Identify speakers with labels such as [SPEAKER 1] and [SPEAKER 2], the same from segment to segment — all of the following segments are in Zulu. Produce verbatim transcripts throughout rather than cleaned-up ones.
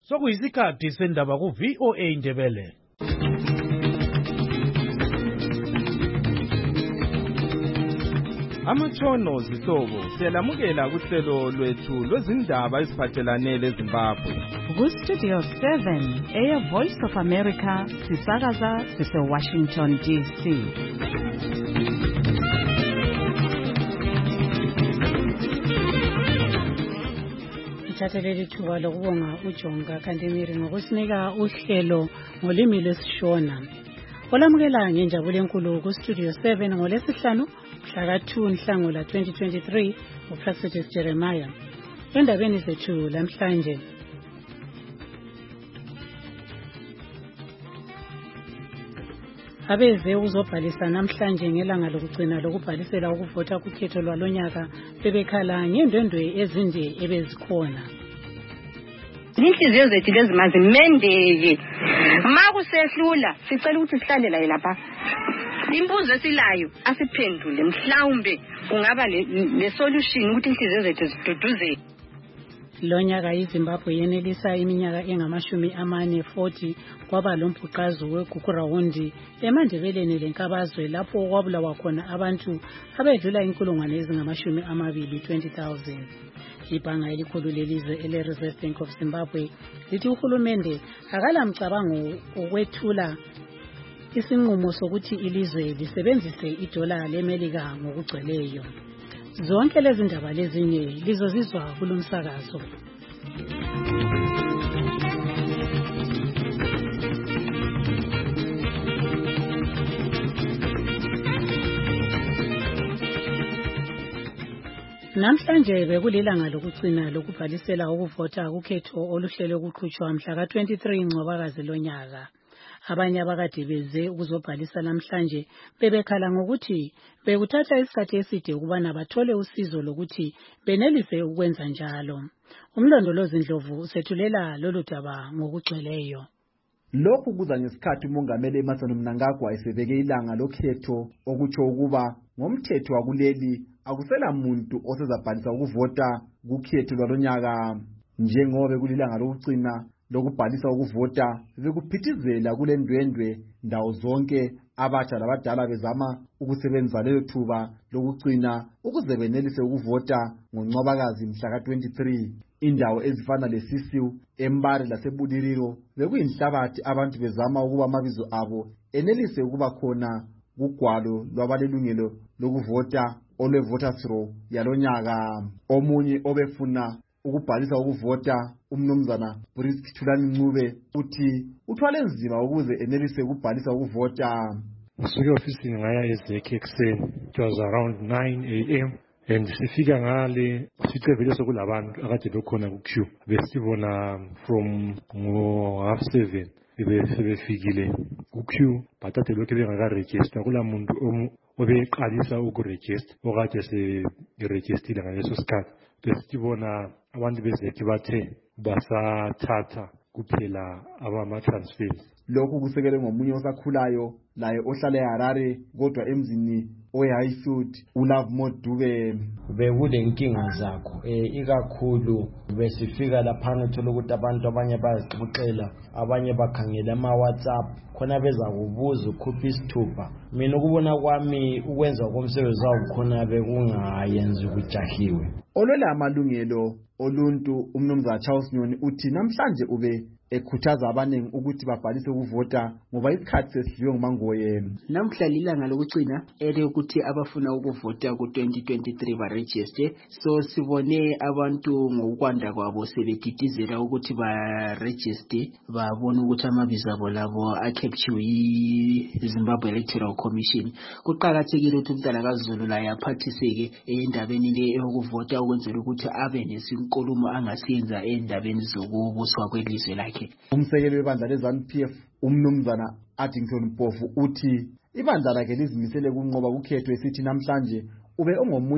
[SPEAKER 1] Sokuyisikhathi sendaba ku V O A Ndebele.
[SPEAKER 2] Amatshono zihlobo siyalamukela kuhlelo lwethu lwezindaba eziphathelane leZimbabwe.
[SPEAKER 3] Ku Studio seven, Air Voice of America, sisakaza sise Washington D C. Ngithathelele ithuba lokubonga uJonga Kandemiri ngokusinika uhlelo ngolimi lwesiShona. Olamukela ngenjabulo enkulu ku Studio seven ngolesihlanu mhla ka two Nhlangula twenty twenty-three uPlacitus Jeremiah. Endabeni zethu lamhlanje abeze uzobhalisa namhlanje ngelanga lokugcina lokubhalisela ukuvota kukhetho lwalonyaka bebekhala ngendwendwe ezinde ebezikhona.
[SPEAKER 4] Inhliziyo zethu lezi mazimendeke makusehlula sicela ukuthi sihlale la lapha imbuzo esilayo asiphendule mhlawumbe kungaba le solution ukuthi inhliziyo zethu ziduduzeke.
[SPEAKER 3] Lonyaka iZimbabwe yenelisa iminyaka engamashumi amane forty kwaba lomphuqazo weGugurawundi eMandebeleni lenkabazwe lapho kwabulawa khona abantu abedlula inkulungwane ezingamashumi amabili twenty thousand. Ibhanga elikhulu lelizwe ele Reserve Bank of Zimbabwe lithi uhulumende akala mcabango ukwethula isinqumo sokuthi ilizwe lisebenzise idola leMelika ngokugcweleyo. Zonke lezi ndaba lezinye lizozizwa kulomsakazo. Namhlanje bekulilanga lokugcina lokubhalisela ukuvota kukhetho oluhlele ukuqhutshwa mhla ka twenty-three Ncwabakazi lonyaka. Abanye abakade beze ukuzobhalisa namhlanje bebekhala ngokuthi bekuthatha isikhathi eside ukubana bathole usizo lokuthi benelise ukwenza njalo. Umlondolozi Ndlovu usethulela lolu daba ngokugcweleyo.
[SPEAKER 5] Lokhu kuza ngesikhathi umongameli Emmerson Mnangagwa esebeke ilanga lokhetho okutsho ukuba ngomthetho wakuleli akusela muntu osezabhalisa ukuvota kukhetho lwalonyaka. Njengoba kulilanga lokugcina lokubhalisa ukuvota bekuphithizela kule ndwendwe ndawo zonke abatsha labadala bezama ukusebenzisa lelo thuba lokugcina ukuze benelise ukuvota ngoNcwabakazi mhla ka twenty-three. Indawo ezifana leSisiu, eMbare laseBuliriro bekuyinhlabathi abantu bezama ukuba amabizo abo enelise ukuba khona kugwalo lwabalelungelo lokuvota olwe voters roll yalonyaka. Omunye obefuna ukubhalisa ukuvota umnumzana Brisk Thulani Ncube uthi uthwale nzima ukuze enelise ukubhalisa ukuvota.
[SPEAKER 6] Ngisuke ofisini ngaya ezekhe ekseni. It was around nine A M and sifika ngale sicevele sokulabantu akade bekhona ku queue. Besibona from ngo half seven bebefikile ku queue bathathe lokho bengaka register kula muntu obeqalisa ukuregister okade se register ngaleso sikhathi. Besibona abantu bezekhe bathe basathatha kuphela abama transfers.
[SPEAKER 5] Lokhu kusekele ngomunye osakhulayo laye ohlala eHarare kodwa emzini oyeHighfield uLove Modube.
[SPEAKER 7] Bekule inkinga zakho eh ikakhulu besifika lapha uthola ukuthi abantu abanye bayazixoxela abanye bakhangela ama WhatsApp khona beza kubuza ukhupha isithupha. Mina ukubona kwami ukwenza komsebenzi wawo khona bekungayenzi ukujahiwe.
[SPEAKER 5] Olwela amalungelo oluntu umnumzana Charles Nyoni uthi namhlanje ube ekhuthaza abaningi ukuthi babhalise ukuvota ngoba isikhathi sesidliwe ngumangoye.
[SPEAKER 8] Namhla lilanga lokugcina ele ukuthi abafuna ukuvota ku twenty twenty-three ba register. So sibone abantu ngokwanda kwabo sebedidizela ukuthi ba register babone ukuthi amabizo abo labo acapture yiZimbabwe Electoral Commission. Kuqhakathekile ukuthi umntana kaZulu la yaphathiseke endabeni le eyokuvota ukwenzela ukuthi abe nesinkulumo angasiyenza endabeni zokubuswa kwelizwe lakhe.
[SPEAKER 5] Umsekeli webandla leZANU P F umnumzana Addington Mpofu uthi ibandla lakhe lizimisele kunqoba ukhetho esithi namhlanje ube ongomunye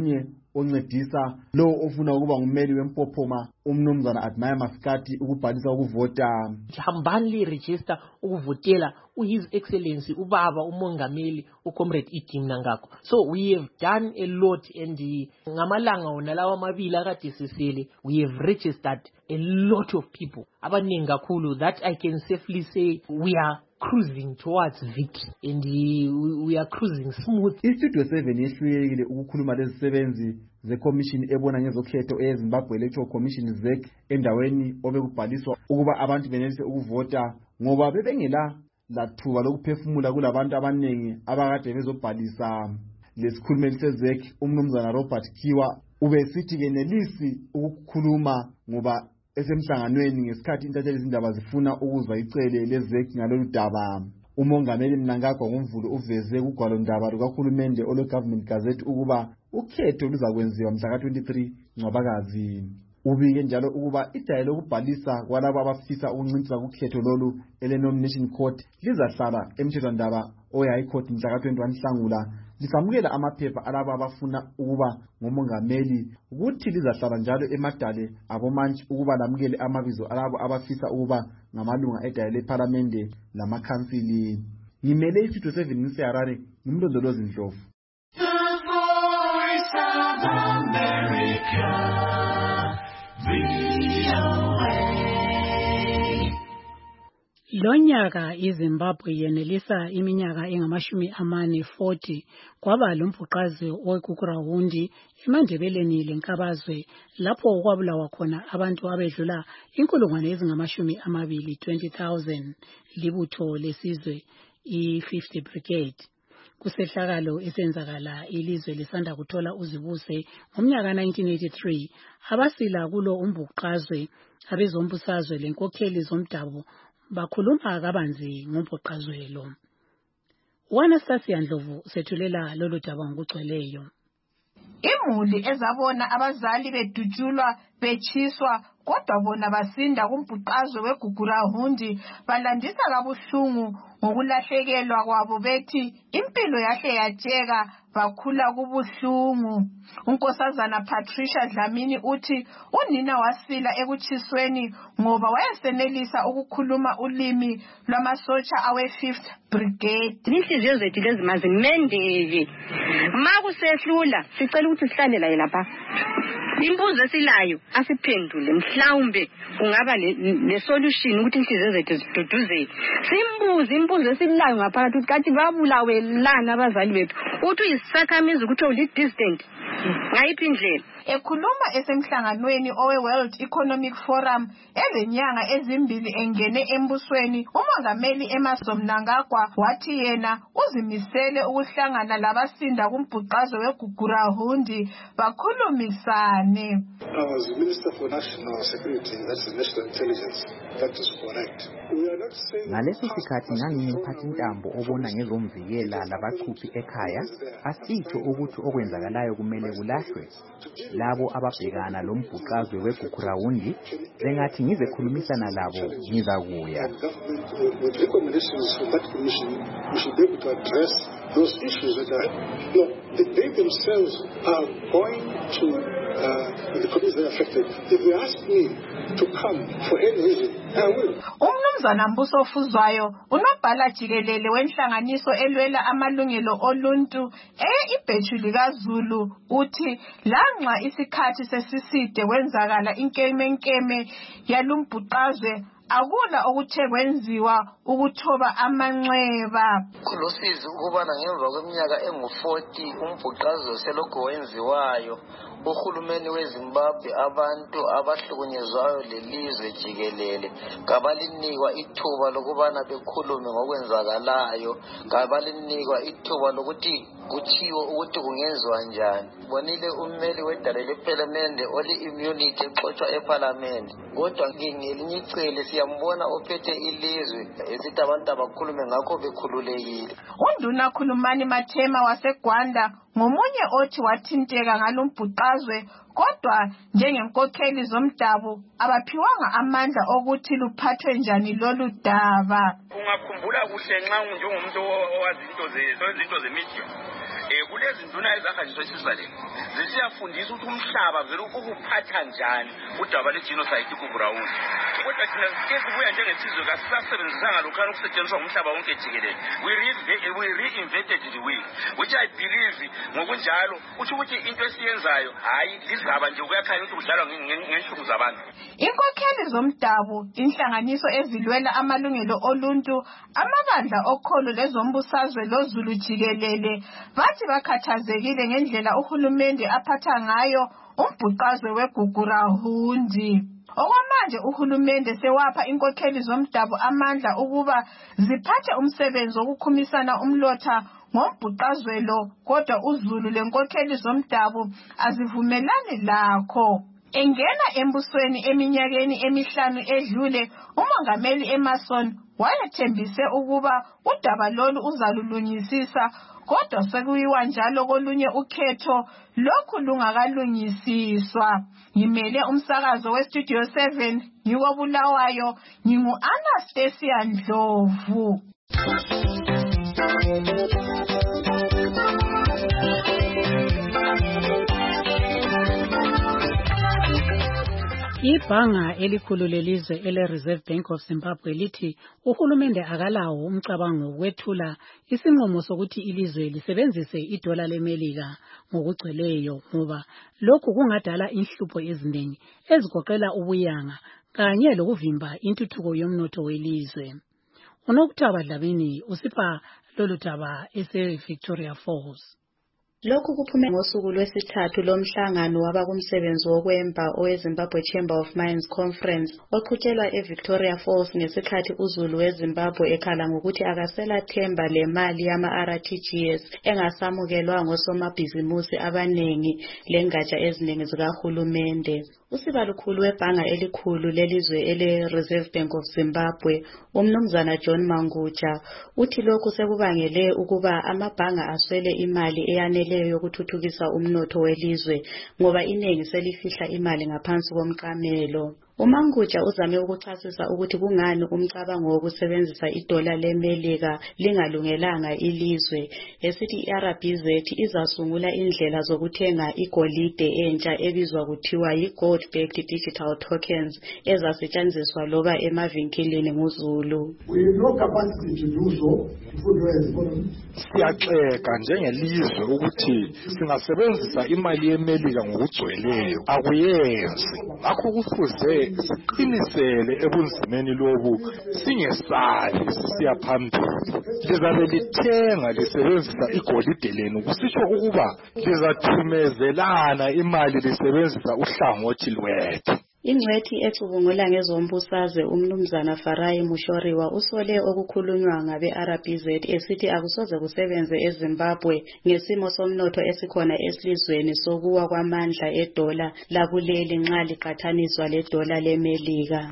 [SPEAKER 5] oncedisa lo ofuna ukuba ngummeli wempophoma umnumzana Admire Maskati ukubhalisa ukuvota.
[SPEAKER 9] Hambani register ukuvotela uHis Excellency ubaba umongameli uComrade Edwin Mnangagwa. So we have done a lot, and ngamalanga wona lawa amabili akade sisele we have registered a lot of people abaningi kakhulu that I can safely say we are cruising towards victory, and uh, we are cruising smooth.
[SPEAKER 5] Istudio seven yehlulekile ukukhuluma lezisebenzi zeCommission ebona ngezokhetho eZimbabwe Electoral Commission Z E C endaweni obekubhaliswa ukuba abantu benelise ukuvota ngoba bebengela lathuba lokuphefumula kulabantu abanengi abakade bezobhalisa. Lesikhulumeli se-Z E C umnumzana Robert Kiwa ubesithi kenelisi ukukhuluma ngoba esemhlanganweni ngesikhathi intatheli izindaba zifuna ukuzwa icele le-Z E C ngalolu daba. Umongameli Mnangagwa ngoMvulo uveze kugwalo ndaba lukaHulumende ole Government Gazette ukuba ukhetho luzakwenziwa mhla ka twenty-three Ncwabakazi. Ubike njalo ukuba idaya lokubhalisa kwalabo abafisa ukuncintiswa kukhetho lolu ele nomination court lizahlala emthethwandaba oyi-High Court mhla ka twenty-one Nhlangula lisamukela amaphepha alabo abafuna ukuba ngomongameli ukuthi lizahlala njalo emadale abomantshi ukuba lamukele amabizo alabo abafisa ukuba ngamalunga edaya leParlamente lamakhansili. Ngimele iStudio seven ngiseHarare ngimlondolozi Ndlovu.
[SPEAKER 3] Lonyaka iZimbabwe yenelisa iminyaka engamashumi amane forty kwaba lombhuqazi oweGukurahundi emandebeleni lenkabazwe lapho kwabulawa khona abantu abedlula inkulungwane ezingamashumi amabili twenty thousand libutho lesizwe i-fifty Brigade. Kusehlakalo esenzakala ilizwe lisanda kuthola uzibuse ngomnyaka nineteen eighty-three abasila kulo umbhuqazwe abezombusazwe lenkokheli zomdabu bakhuluma kabanzi ngombhuqazwe lo. Anastasia Ndlovu sethulela lolu daba ngokugcweleyo.
[SPEAKER 10] Imuli ezabona abazali bedutshulwa bechiswa kodwa bona basinda kumbhuqazwe weGukurahundi balandisa kabuhlungu ngokulahlekelwa kwabo bethi impilo yahle yatsheka bakhula kubuhlungu. Unkosazana Patricia Dlamini uthi unina wasila ekuchisweni ngoba wayesenelisa ukukhuluma ulimi lwamasotsha awe-fifth Brigade.
[SPEAKER 4] Inhliziyo zethu lezi mazimendeke. Makusehlula sicela ukuthi sihlale la lapha. Imbuzo esilayo asiphendule mhlawumbe kungaba le solution ukuthi inhliziyo zethu ziduduzeke. Simbuze imbuzo esilayo ngaphakathi ukuthi kathi babulawe lana abazali bethu. Uthi uyisakhamizi ukuthi uli distant. Ngayiphi indlela?
[SPEAKER 10] Ekhuluma esemhlanganweni owe-World Economic Forum ezenyanga ezimbili engene embusweni, umongameli Emmerson Mnangagwa wathi yena uzimisele ukuhlangana labasinda kumbhuqazwe weGukurahundi bakhulumisane.
[SPEAKER 11] I was the Minister for National Security, that's the National Intelligence. That is correct. We are not saying
[SPEAKER 12] ngaleso sikhathi ngangimphathi intambo obona ngezomvikela labaqhuphi ekhaya asitho ukuthi okwenzakalayo kumele kulahlwe. Labo ababhekana lombhuqazwe weGukurahundi bengathi ngizekhulumisana labo ngizakuya.
[SPEAKER 11] With recommendations from that commission, we should be able to address those issues that are, you know, they themselves are going to uh, the communities affected. If they ask me to come for any reason, I will.
[SPEAKER 10] Umnumzana Mbuso Fuzwayo unobhala jikelele wenhlanganiso elwela amalungelo oluntu e-ibhethu likaZulu uthi lanxa isikhathi sesiside kwenzakala inkemenkeme yalumbhuqazwe akula okuthe kwenziwa ukuthoba amanxeba.
[SPEAKER 13] Kulosizi ukubana ngemva kweminyaka engu-forty umbhuqazwe selokhu wenziwayo. Uhulumeni weZimbabwe abantu abahlukunyezwayo lelizwe jikelele kabalinikwa ithuba lokubana bekhulume ngokwenzakalayo, kabalinikwa ithuba lokuthi kuthiwo ukuthi kungenziwa njani. Bonile ummeli wedale leParlamente oli immunity exoxwa eParlament, kodwa ngelinye icele siyambona ophethe ilizwe esithi abantu abakhulume ngakho bekhululekile.
[SPEAKER 10] Unduna Khulumani Mathema waseGwanda ngomunye othi wathinteka ngalombhuqazwe kodwa njengenkokheli zomdabu abaphiwanga amandla okuthi luphathwe njani lolu daba.
[SPEAKER 14] Ungakhumbula kuhle nxa njengomuntu owazi into ze izinto zemedia eh kulezi nduna ezahanjiswa eSwitzerland zisiyafundisa ukuthi umhlaba vele ukuphatha njani udaba le-genocide kuGurawundi. Kodwa thina esibuya njengesizwe kasisasebenzisanga lokhana ukusetshenziswa umhlaba wonke jikelele. We we reinvented the wheel, which I believe ngokunjalo uthi ukuthi into esiyenzayo hayi lizaba nje kuyakhanya ukuthi kudlalwa ngenhlungu zabantu.
[SPEAKER 10] Inkokheli zomdabu, inhlanganiso ezilwela amalungelo oluntu, amabandla okholo lezombusazwe loZulu jikelele bathi bakhathazekile ngendlela uhulumende aphatha ngayo umbhuqazwe weGugurawundi. Okwamanje uhulumende sewapha inkokheli zomdabu amandla ukuba ziphathe umsebenzi wokukhumisana umlotha ngombhuqazwe lo, kodwa uZulu lenkokheli zomdabu azivumelani lakho. Engena embusweni eminyakeni emihlanu edlule, umongameli Emmerson wayethembise ukuba udaba lolu uzalulungisisa, kodwa sekuyiwa njalo kolunye ukhetho lokhu lungakalungisiswa. Ngimele umsakazo weStudio seven ngikobulawayo, ngingu-Anastasia Ndlovu.
[SPEAKER 3] Ibhanga elikhulu lelizwe ele-Reserve Bank of Zimbabwe lithi uhulumende akalawo umcabango wokwethula isinqumo sokuthi ilizwe lisebenzise idola leMelika ngokugcweleyo ngoba lokhu kungadala inhlupho eziningi ezigoqela ubuyanga kanye lokuvimba intuthuko yomnotho welizwe. UNokuthaba Dlamini usipha lolu daba ese-Victoria Falls.
[SPEAKER 15] Lokhu kuphume ngosuku lwesithathu lomhlangano wabakumsebenzi wokwemba oweZimbabwe Chamber of Mines Conference oqhutshelwa eVictoria Falls ngesikhathi uZulu weZimbabwe ekhala ngokuthi akasela themba lemali yama-R T G S engasamukelwa ngosomabhizimusi abanengi lengatsha eziningi zikahulumende. Usiba lukhulu webhanga elikhulu lelizwe ele-Reserve Bank of Zimbabwe, umnumzana John Manguja, uthi lokhu sekubangele ukuba amabhanga aswele imali eyaneleyo yokuthuthukisa umnotho welizwe ngoba iningi selifihla imali ngaphansi komqamelo. uManguja uzame ukuchasisa ukuthi kungani umcabango wokusebenzisa idola leMelika lingalungelanga ilizwe, esithi i-R B Z izasungula indlela zokuthenga igolide entsha ebizwa kuthiwa yi-gold-backed digital tokens ezasetshenziswa loba emavinkilini nguZulu.
[SPEAKER 11] We have no capacity to do so.
[SPEAKER 16] Siyaxeka njengelizwe ukuthi singasebenzisa imali yeMelika ngokugcweleyo, akuyenzi. Ngakho kufuze siqinisele ebunzimeni lobu, singesabi sisiya phambili. Lizabe lithenga lisebenzisa igolide lenu, kusitsho ukuba lizathumezelana imali lisebenzisa uhlangothi lwethu.
[SPEAKER 15] Ingcwethi ecubungula ngezombusazwe umnumzana Farai Mushoriwa usole okukhulunywa ngabe-R B Z esithi akusoze kusebenze eZimbabwe ngesimo somnotho esikhona esilizweni sokuwa kwamandla edola lakuleli nxa liqathaniswa ledola leMelika.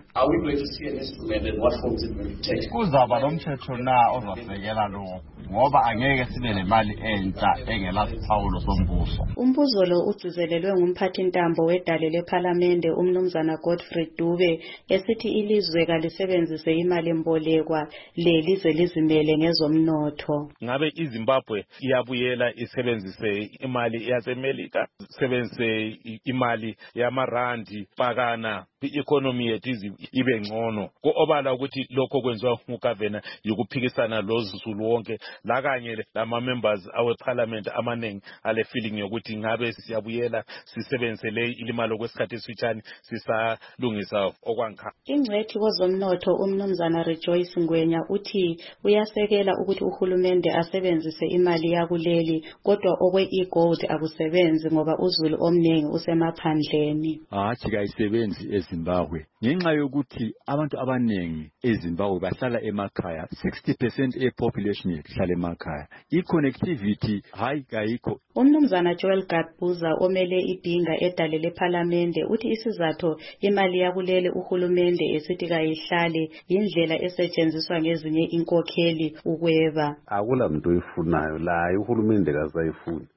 [SPEAKER 17] Kuzaba lomthetho na ozasekela lokho ngoba angeke sibe nemali entsha engela sithawulo sombuso.
[SPEAKER 15] Umbuzo lo ugcizelelwe ngumphathintambo wedale lephalamende umnumzana Godfrey Dube esithi ilizwe kalisebenzise imali mbolekwa lelize lizimele ngezomnotho.
[SPEAKER 18] Ngabe iZimbabwe iyabuyela isebenzise imali yaseMelika, isebenzise imali yamarandi pakana i-economy yethu ibe ngcono. Ko-obala ukuthi lokho kwenziwa ngugavana yokuphikisana loZulu wonke la kanye lama-members awe-parliament amaningi ale feeling yokuthi ngabe siyabuyela sisebenzise le ilimali okwesikhathi esifitshane sisalungisa okwangka.
[SPEAKER 15] Ingcwethi kwezomnotho umnumzana Rejoice Ngwenya uthi uyasekela ukuthi uhulumende asebenzise imali yakuleli kodwa okwe e-gold akusebenzi ngoba uZulu omningi usemaphandleni.
[SPEAKER 19] Hathi kayisebenzi eZimbabwe ngenxa yokuthi abantu abanengi eZimbabwe bahlala emakhaya, sixty percent e-population ihlala emakhaya. I-connectivity hayi kayikho.
[SPEAKER 15] Umnumzana Joel Gatbuza omele ibhinga edale lephalamende uthi isizathu imali yakuleli uhulumende esithi kayihlale indlela esetshenziswa ngezinye inkokheli ukweba.
[SPEAKER 20] Akula muntu oyifunayo la uhulumende kazayifuni.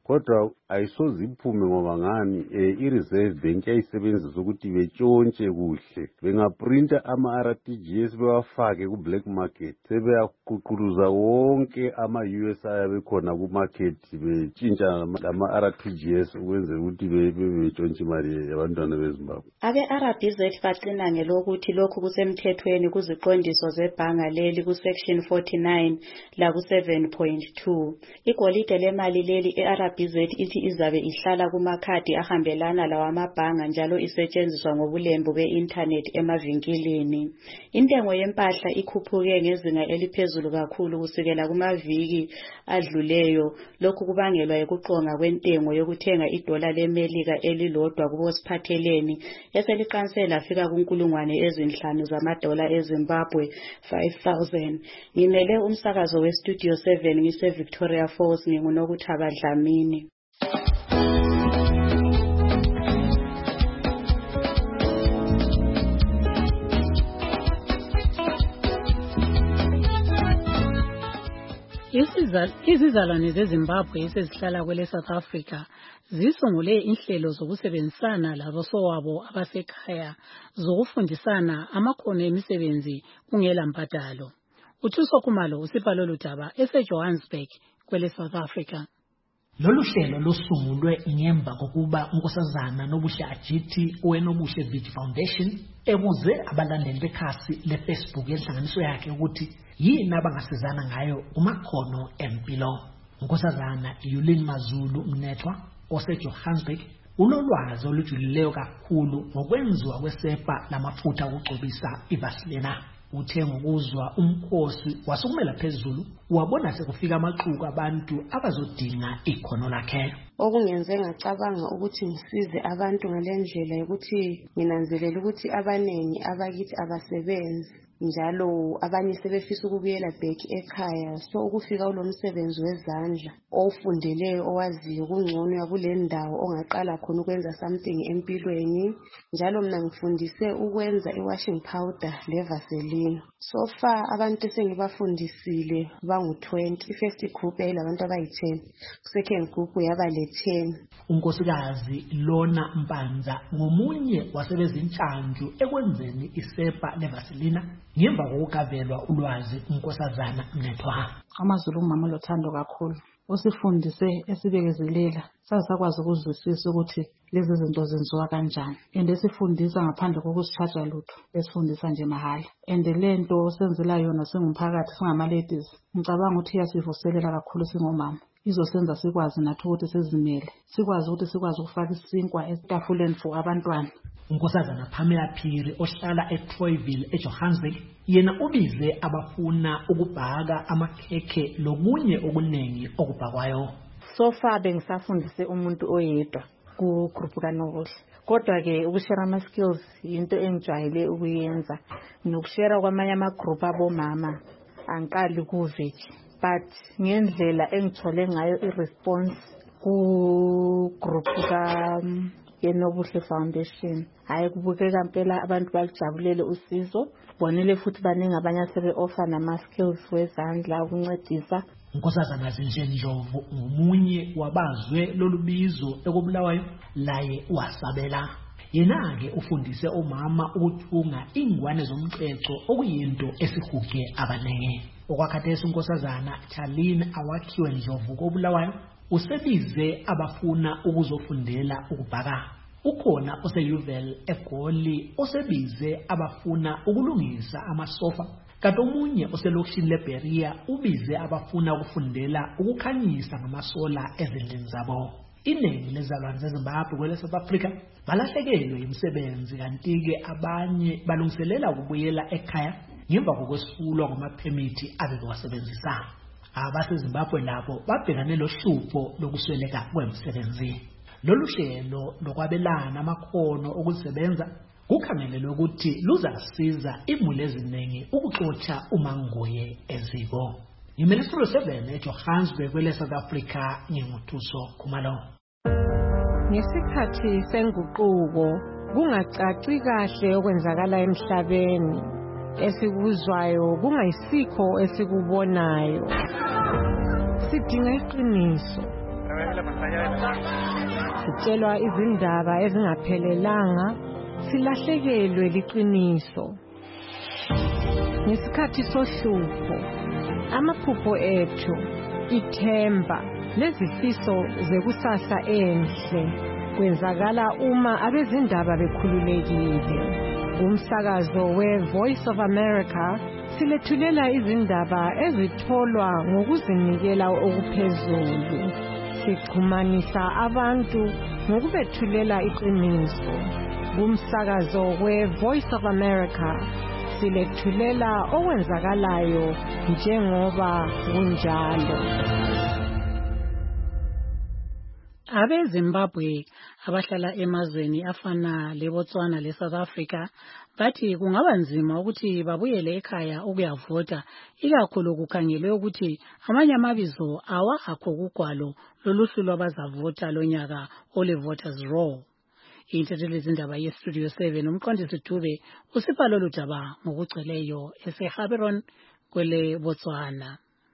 [SPEAKER 20] kodwa ayisoze iphume ngoba ngani eh, i-reserve bank yayisebenzisa ukuthi betshontshe kuhle, bengaprinta ama-R T G S bewafake ku-black market, sebeyaququluza wonke ama-U S I abekhona ku-market betshintsha lama-R T G S ukwenzela ukuthi betshontshe imali yabantwana beZimbabwe.
[SPEAKER 15] Abe-R B Z baqina ngelokuthi lokhu kusemthethweni kuziqondiso zebhanga leli ku-section forty-nine la ku-seven point two. Igolide lemali leli e-R B Z ithi izabe ihlala kumakhadi ahambelana lawamabhanga njalo isetshenziswa ngobulembu be-internet emavinkilini. Intengo yempahla ikhuphuke ngezinga eliphezulu kakhulu kusukela kumaviki adluleyo. Lokhu kubangelwa yikuqonga kwentengo yokuthenga idola leMelika elilodwa kubosiphatheleni eseliqanse lafika kunkulungwane ezinhlanu zamadola eZimbabwe five thousand. Ngimele umsakazo we-Studio seven ngise Victoria Falls nginguNokuthaba Dlamini.
[SPEAKER 3] Izizalwane zeZimbabwe esezihlala kwele South Africa zisungule inhlelo zokusebenzisana labosowabo abasekhaya zokufundisana amakhono emisebenzi kungela mbadalo. Uthuso Khumalo usipha lolu daba eseJohannesburg kwele South Africa.
[SPEAKER 21] Lolu hlelo lusungulwe ngemva kokuba unkosazana Nobuhle Ajithi owenobuhle Village Foundation ebuze abalandeli bekhasi leFacebook yenhlanganiso yakhe ukuthi yini abangasizana ngayo kumakhono empilo. Unkosazana Yulin Mazulu Mnethwa oseJohannesburg unolwazi olujulileyo kakhulu ngokwenziwa kwesepa lamafutha okugcobisa iVaseline. Uthe ngokuzwa umkhosi wasukumela phezulu wabona sekufika amaxuku abantu abazodinga ikhono lakhe.
[SPEAKER 22] Okungenze ngacabanga ukuthi ngisize abantu ngalendlela yokuthi nginanzelela ukuthi abanengi abakithi abasebenzi njalo abanye sebefisa ukubuyela back ekhaya, so ukufika kulomsebenzi wezandla ofundeleyo owaziyo kungcono yakule ndawo ongaqala khona ukwenza something empilweni. Njalo mina ngifundise ukwenza i-washing powder levaseline. So far abantu esengibafundisile bangu twenty. I-first group yayilabantu abayi-ten, second group yaba le-ten.
[SPEAKER 21] Unkosikazi Lona Mpanza ngomunye wasebezintshantshu ekwenzeni isepa levaseline ngemva kokugavelwa ulwazi unkosazana Mnethwa.
[SPEAKER 23] AmaZulu umama lothando kakhulu, usifundise esibekezelela sasakwazi ukuzwisisa ukuthi lezi zinto zenziwa kanjani, and esifundisa ngaphandle kokusitshaja lutho, esifundisa nje mahala. And lento senzela yona singumphakathi singama-ladies, ngicabanga ukuthi iyasivuselela kakhulu singomama, izosenza sikwazi nathi ukuthi sizimele, sikwazi ukuthi sikwazi ukufaka isinkwa etafuleni for abantwana.
[SPEAKER 21] Unkosazana Pamela Phiri ohlala eTroyville eJohannesburg yena ubize abafuna ukubhaka amakhekhe lokunye okunengi okubhakwayo.
[SPEAKER 24] So far bengisafundise umuntu oyedwa ku group kaNobuhle, kodwa ke ukushare ama skills into engijwayele ukuyenza, nokushare kwamanye ama group abomama angiqali ku village, but ngendlela engithole ngayo i-response ku group ka yeNobuhle Foundation, hayi kubukeka impela abantu balijabulele usizo, bonile futhi baningi abanye asebe offer nama skills wezandla ukuncedisa.
[SPEAKER 21] Unkosazana Zinhle Ndlovu ngomunye wabazwe lolubizo ekubulawayo laye wasabela. Yena ke ufundise omama ukuthunga ingwane zomceco okuyinto esihuge abanenge. Okwakhathesi unkosazana Charlene Awakhiwe Ndlovu kobulawayo usebize abafuna ukuzofundela ukubhaka. Ukhona oseYuvel eGoli osebize abafuna ukulungisa amasofa, kanti omunye oselokishini leBeria ubize abafuna ukufundela ukukhanyisa ngamasola ezindlini zabo. Iningi lezalwane zeZimbabwe kwele South Africa balahlekelwe imisebenzi, kanti-ke abanye balungiselela ukubuyela ekhaya ngemva kokwesifulwa kwamaphemithi abebewasebenzisa. AbaseZimbabwe labo babhekane lohlupho lokusweleka kwemisebenzi. Lolu hlelo lokwabelana amakhono okusebenza kukhangelelwe ukuthi luzasiza imuli eziningi ukuxotsha umangoye eziko. Ngimele Studio seven eJohannesburg kwele South Africa nginguthuso Khumalo.
[SPEAKER 25] Ngesikhathi senguquko kungacaci kahle okwenzakala emhlabeni, esikuzwayo kungayisikho esikubonayo. Sidinga iqiniso. Sitshelwa izindaba ezingaphelelanga, silahlekelwe liqiniso. Ngesikhathi sohlupho, amaphupho ethu, ithemba, nezifiso zekusasa enhle kwenzakala uma abezindaba bekhululekile. Umsakazo we-Voice of America silethulela izindaba ezitholwa ngokuzinikela okuphezulu. Sixhumanisa abantu ngokubethulela iqiniso. Kumsakazo we-Voice of America silethulela okwenzakalayo njengoba kunjalo.
[SPEAKER 3] Abezimbabwe abahlala emazweni afana leBotswana leSouth Africa bathi kungaba nzima ukuthi babuyele ekhaya ukuyavota, ikakhulu kukhangelwe ukuthi amanye amabizo awakho kugwalo loluhlu lwabazavota lonyaka ole voters roll. Intethelezi indaba yestudio seven umqondisi Dube usipha lolu daba ngokugcweleyo eseHaberon kwele Botswana.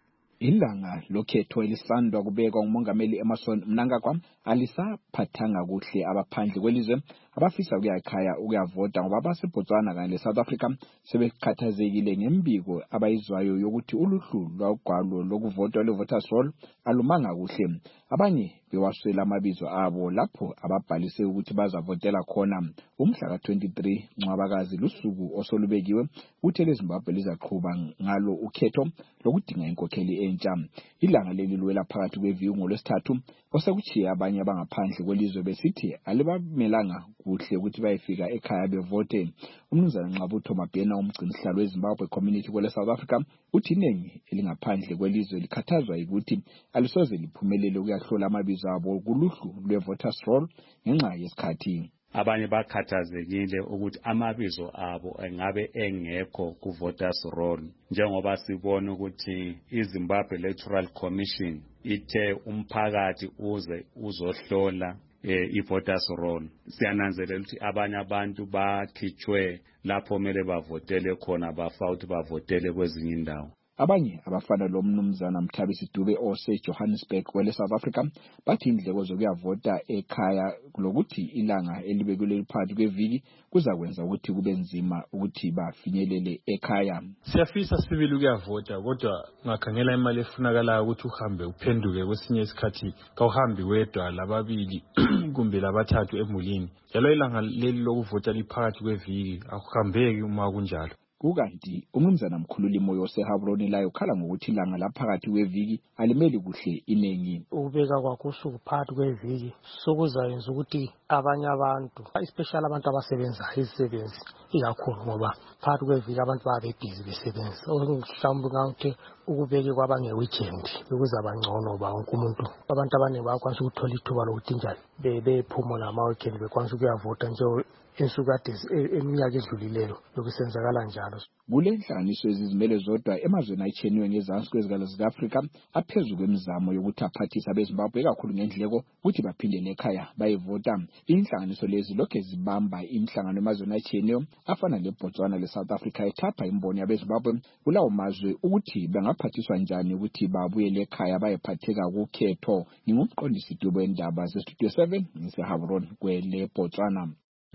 [SPEAKER 1] Ilanga lokhetho elisandwa kubekwa ngumongameli Emmerson Mnangagwa alisaphathanga kuhle abaphandle kwelizwe abafisa ukuya ekhaya ukuyavota ngoba baseBotswana kanye leSouth Africa sebekhathazekile ngembiko abayizwayo yokuthi uluhlu lwagwalo lokuvota levoters roll alumanga kuhle. Abanye bewaswela amabizo abo lapho ababhalise ukuthi bazavotela khona. Umhla ka twenty-three Ncwabakazi lusuku osolubekiwe ukuthi leZimbabwe lizaqhuba ngalo ukhetho lokudinga inkokheli entsha. Ilanga leli luwela phakathi kweviki ngolwesithathu osekuchiya abanye abangaphandle kwelizwe besithi alibamelanga kuhle ukuthi bayefika ekhaya bevote. Umnumzana Nxabutho Mabhena umgcinisihlalo weZimbabwe Community kwele South Africa uthi iningi elingaphandle kwelizwe likhathazwa ukuthi alisoze liphumelele ukuyahlola amabizo abo kuluhlu lwevoters roll ngenxa yesikhathi.
[SPEAKER 2] Abanye bakhathazekile ukuthi amabizo abo engabe engekho ku voters roll njengoba sibona ukuthi iZimbabwe Electoral Commission ithe umphakathi uze uzohlola eh, i-voters roll. Siyananzelela ukuthi abanye abantu bakhitshwe lapho mele bavotele khona bafa ukuthi bavotele kwezinye indawo.
[SPEAKER 1] Abanye abafana lo mnumzana Mthabisi Dube ose Johannesburg kwele South Africa bathi indleko zokuyavota ekhaya lokuthi ilanga elibekele phakathi kweviki kuzakwenza ukuthi kube nzima ukuthi bafinyelele ekhaya.
[SPEAKER 6] Siyafisa sibili ukuyavota kodwa ngakhangela imali efunakalayo ukuthi uhambe uphenduke kwesinye isikhathi kawuhambi wedwa lababili kumbe labathathu emulini. Njalo ilanga leli lokuvota liphakathi kweviki akuhambeki uma kunjalo.
[SPEAKER 1] Kukanti umnumzana mkhululi moyo oseHabroni layo khala ngokuthi ilanga laphakathi kweviki alimeli kuhle inengi.
[SPEAKER 7] Ubeka kwakho usuku phakathi kweviki sokuzayenza ukuthi abanye abantu especially abantu abasebenza izisebenzi ikakhulu ngoba phakathi kweviki abantu babe busy besebenza. Mhlawumbe ngathi ukubeke kwabange weekend bekuzaba ngcono ba wonke umuntu. Abantu abaningi bakwanisa ukuthola ithuba lokuthi njalo bephumula ama weekend bekwanisa ukuyavota nje insukade eminyaka edlulileyo lokusenzakala njalo.
[SPEAKER 1] Kule nhlanganiso ezizimele zodwa emazweni ayitsheniwe ngezansi kwezigaba zika-Afrika aphezulu kwemizamo yokuthi aphathise abeZimbabwe kakhulu ngendleko ukuthi baphindele ekhaya bayevota. Inhlanganiso lezi lokhe zibamba imhlangano emazweni ayitsheniwe afana leBotswana leSouth Africa ethapha imbono yabeZimbabwe kulawo mazwe ukuthi bangaphathiswa njani ukuthi babuyele ekhaya bayephatheka kukhetho. Ngingumqondisi Dube wendaba zeStudio seven ngiseHabroni kwele Botswana.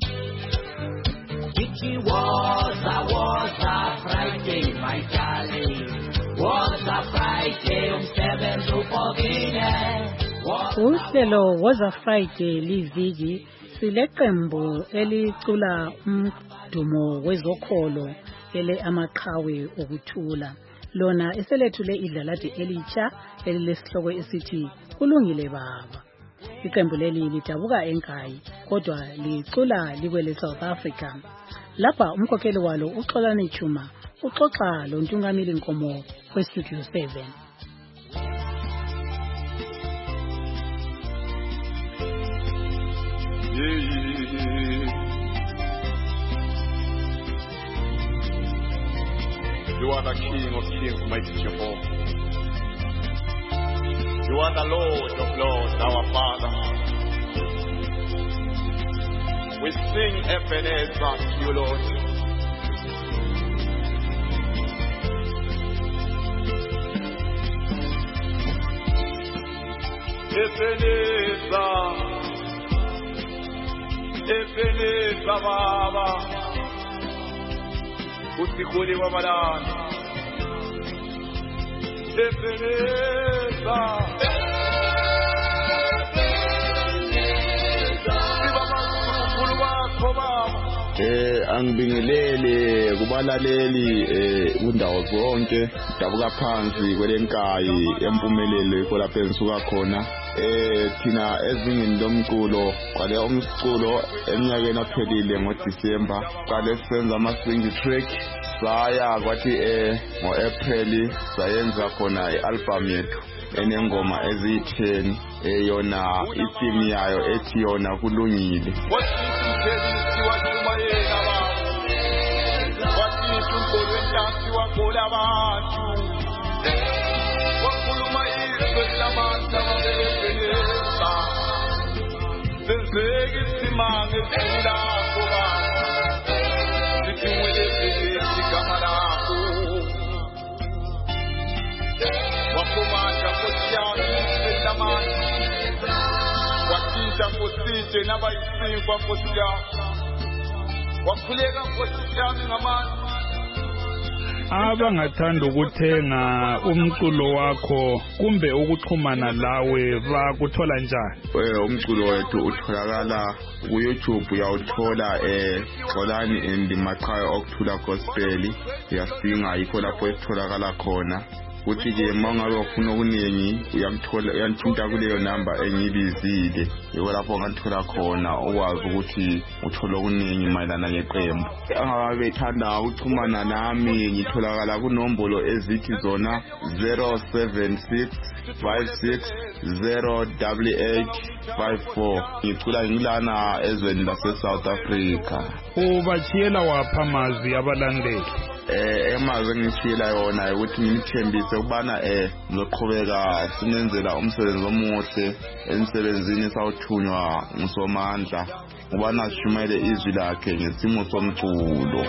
[SPEAKER 8] It was a, was a Friday, my darling. Was a Friday, umsebenzi upokile.
[SPEAKER 3] Uhlelo was a Friday liviki sileqembu elicula umdumo wezokholo ele amaqhawe okuthula. Lona eselethule idlalathi elitsha elilesihloko esithi kulungile baba. Iqembu leli lidabuka enkayi kodwa licula likwele South Africa. Lapha umkhokheli walo uXolani Chuma uxoxa lo Ntungamili Nkomo kweStudio seven.
[SPEAKER 26] You are the King of Kings, mighty Jehovah. You are the Lord of Lords, our Father. We sing Ebenezer to you, Lord. His Ebeneza, Ebeneza baba, usikhuli wabalana. Ebeneza, Ebeneza, sibaba usikhuli wakho baba.
[SPEAKER 4] Eh angibingelele kubalaleli eh kundawo zonke dabuka phansi kwelenkayi empumelelo ikho lapha ensuka khona eh thina ezingeni lomculo qale umculo eminyakeni ophelile ngoDisemba qale senza ama swing track saya kwathi eh ngoApril sayenza khona ialbum yethu enengoma eziyi-ten eyona itheme yayo ethi yona kulungile.
[SPEAKER 26] Wakinta kusije nabayisinkwa kusya wakhuleka kusiyami ngamani
[SPEAKER 5] abangathanda ukuthenga umculo wakho kumbe ukuxhumana lawe bakuthola njani?
[SPEAKER 4] Eh umculo wethu utholakala ku YouTube uyawuthola eh Xolani and Maqhawe Okuthula Gospel yasinga yikho lapho etholakala khona. Kuthi ke mangabe ufuna okuningi uyamthola uyanthinta kuleyo number engibizile yiko lapho ngathola khona ukwazi ukuthi uthola okuningi mayelana neqembu. Angabe ethanda ukuxhumana nami ngitholakala kunombolo ezithi zona zero seven six five six zero eight eight five four. Ngicula ngilana ezweni lase South Africa.
[SPEAKER 5] Ubachiyela wapha amazwi abalandeli?
[SPEAKER 4] Eh emaze ngishila yona ukuthi ngimthembise ukubana eh ngizoqhubeka sinenzela umsebenzi omuhle emsebenzini sawuthunywa ngusomandla ubana sishumele izwi lakhe ngesimo somculo.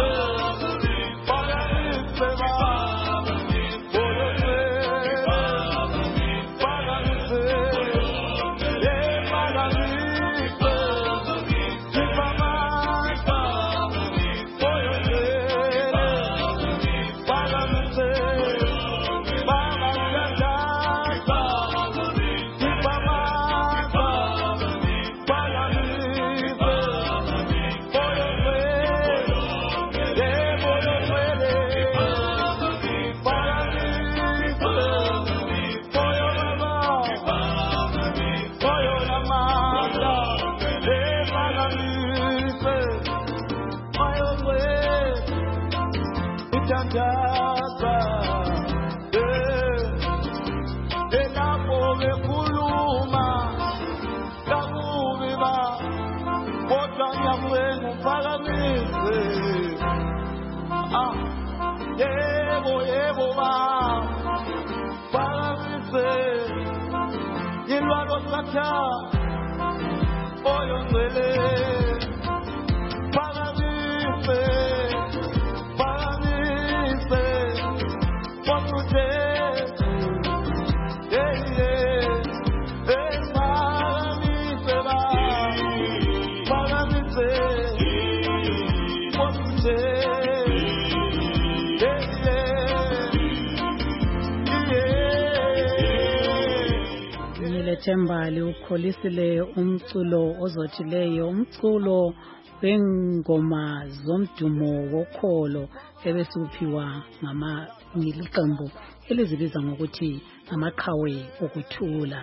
[SPEAKER 3] Thembali ukholisile umculo ozothileyo umculo wengoma zomdumo wokholo ebesuphiwa ngama ngiliqembu elizibiza ngokuthi Amaqhawe Okuthula.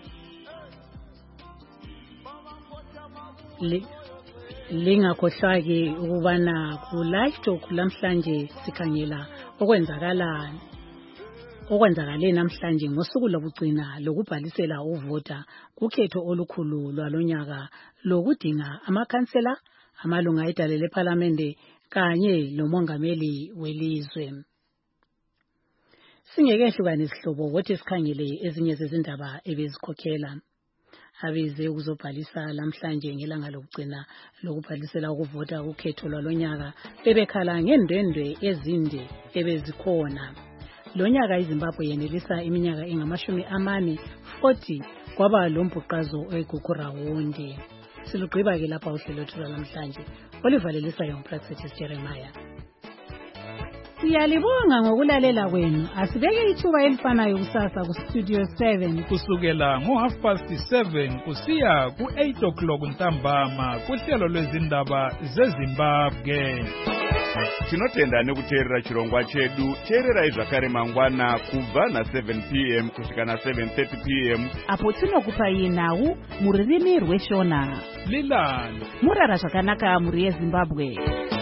[SPEAKER 3] Lingakhohlwa-ke ukubana ku live talk lamhlanje sikhangela okwenzakala okwenzakale namhlanje ngosuku lokugcina lokubhalisela uvota kukhetho olukhulu lwalonyaka lokudinga amakhansela amalunga edale leParliament kanye lomongameli welizwe. Singekehlukane isihlobo wothi sikhangele ezinye zezindaba ebezikhokhela abeze ukuzobhalisa lamhlanje ngelanga lokugcina lokubhalisela ukuvota ukhetho lwalonyaka bebekhala ngendwendwe ezinde ebezikhona. Lonyaka iZimbabwe yenelisa iminyaka engamashumi amane forty kwaba lombhuqazo eGugurawundi. Silugqiba ke lapha uhlelo lwethu namhlanje olivalelisayo uPractice Jeremiah. Siyalibonga ngokulalela kwenu. Asibeke ithuba elifanayo kusasa ku Studio seven
[SPEAKER 5] kusukela ngo half past seven kusiya ku eight o'clock ntambama kuhlelo lwezindaba zeZimbabwe.
[SPEAKER 9] Tinotenda nekuteerera chirongwa chedu. Teerera zvakare mangwana kubva na seven p m kusvika na seven thirty p m
[SPEAKER 10] apo tinokupai nhau mururimi rweshona.
[SPEAKER 5] Lilani
[SPEAKER 10] murara zvakanaka muri yeZimbabwe.